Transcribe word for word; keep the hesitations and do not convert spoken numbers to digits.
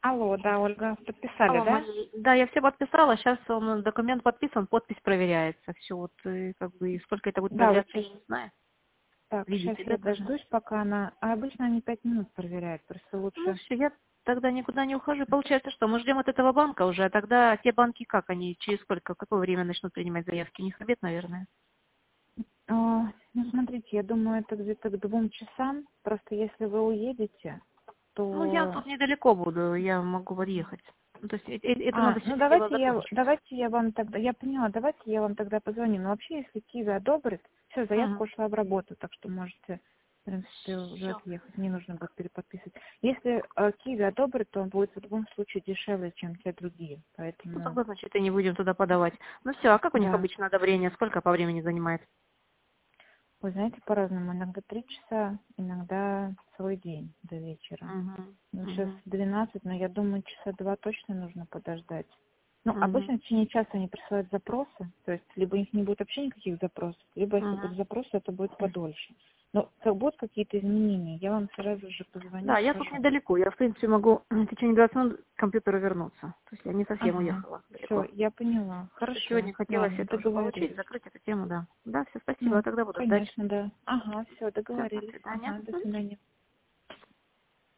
Алло, да, Ольга, подписали, Алло, да? Мария. Да, я все подписала, сейчас он, документ подписан, подпись проверяется. Все, вот и как бы и сколько это будет Да, вот проверяться, сейчас, я не знаю. так, сейчас Видите, я да, тоже? дождусь, пока она... А обычно они пять минут проверяют, просто Ну лучше... все, я тогда никуда не ухожу. Получается, что мы ждем от этого банка уже, а тогда те банки как они, через сколько, в какое время начнут принимать заявки? У них обед, наверное. А, ну, смотрите, я думаю, это где-то к двум часам. Просто если вы уедете, Ну, я то... тут недалеко буду, я могу подъехать. Ну, то есть э- э- это А, надо ну все дело давайте я, закончить. давайте я вам тогда... Я поняла, давайте я вам тогда позвоню. Но вообще, если Киви одобрит, все, заявка Угу. ушла в работу, так что можете, в принципе, уже Все. отъехать. Не нужно будет переподписывать. Если э, Киви одобрит, то он будет в любом случае дешевле, чем те другие. Ну, Поэтому, тогда, значит, и не будем туда подавать. Ну все, а как у них да. обычно одобрение? Сколько по времени занимает? Вы знаете, по-разному. Иногда три часа, иногда целый день до вечера. Угу. Ну, сейчас Угу. двенадцать, но я думаю, часа два точно нужно подождать. Ну, Угу. обычно в течение часа они присылают запросы, то есть либо у них не будет вообще никаких запросов, либо если Угу. будут запросы, это будет подольше. Но как будут какие-то изменения, я вам сразу же позвоню, Да, я тут скажу. недалеко. Я, в принципе, могу в течение двадцати минут к компьютеру вернуться. То есть я не совсем Ага, уехала все, далеко. я поняла. Просто Хорошо, сегодня хотелось ладно, это уже получить, договорились. закрыть эту тему, да. Да, все, спасибо, Ну, тогда буду ждать. конечно, да. Ага, все, Все, до договорились. свидания. Ага, до Мгм. свидания.